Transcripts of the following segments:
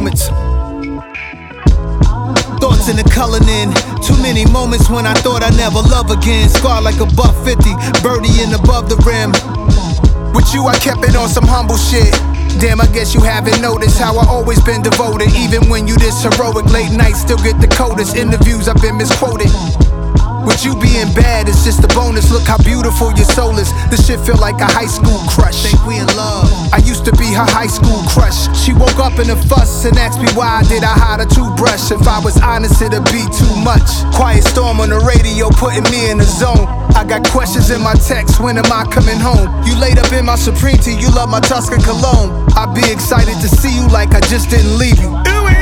moments. Thoughts in the coloring. Too many moments when I thought I'd never love again. Scarred like a buck 50, birdie and above the rim. With you I kept it on some humble shit. Damn, I guess you haven't noticed how I always been devoted. Even when you this heroic, late nights still get the coldest. Interviews I've been misquoted. With you being bad, it's just a bonus. Look how beautiful your soul is. This shit feel like a high school crush. Think we in love. I used to be her high school crush. She woke up in a fuss and asked me why did I hide a toothbrush. If I was honest, it'd be too much. Quiet storm on the radio, putting me in the zone. I got questions in my text, when am I coming home? You laid up in my Supreme tea, you love my Tuscan cologne. I'd be excited to see you like I just didn't leave you.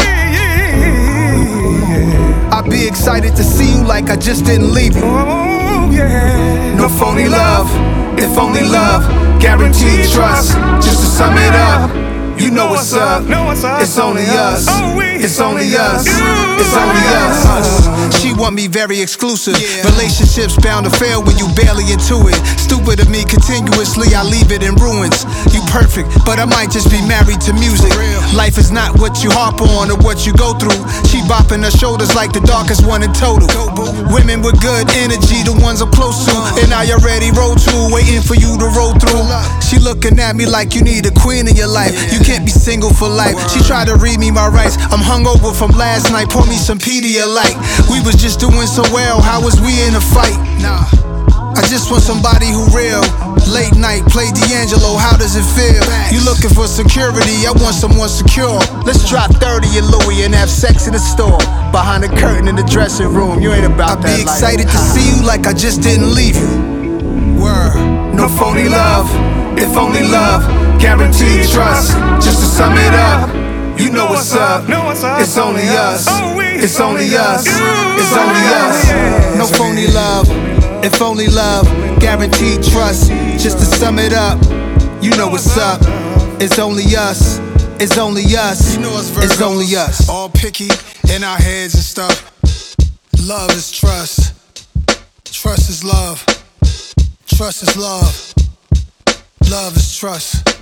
I'd be excited to see you like I just didn't leave you. Oh, yeah. No phony love, if only love, guaranteed trust. Just to sum it up, you know what's up. It's only us. It's only us. It's only us. She want me very exclusive. Relationships bound to fail when you barely into it. Stupid of me, continuously I leave it in ruins. You perfect, but I might just be married to music. Life is not what you harp on or what you go through. She bopping her shoulders like the darkest one in total. Women with good energy, the ones I'm close to, and I already roll to, waiting for you to roll through. She looking at me like you need a queen in your life. You can't be single for life. She tried to read me my rights. I'm hungover from last night. Pour me some Pedialyte. We was just doing so well. How was we in a fight? Nah. I just want somebody who real. Late night, play D'Angelo, how does it feel? You looking for security, I want someone secure. Let's drop 30 in Louis and have sex in the store. Behind the curtain in the dressing room, you ain't about that. I'd be excited to see you like I just didn't leave you. Word. No phony love, if only love, guaranteed trust. Just to sum it up, you know what's up. It's only us. It's only us. It's only us. No phony love, if only love, guaranteed trust. Just to sum it up, you know what's up. It's only us. It's only us. It's only us. All picky in our heads and stuff. Love is trust. Trust is love. Trust is love. Love is trust.